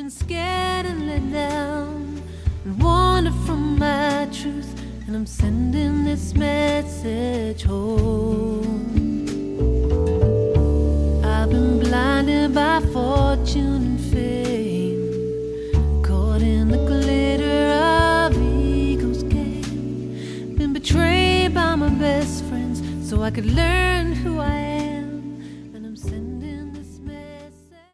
been scared and let down and wandered from my truth, and I'm sending this message home. I've been blinded by fortune and fame, caught in the glitter of ego's game, been betrayed by my best friends so I could learn who I am.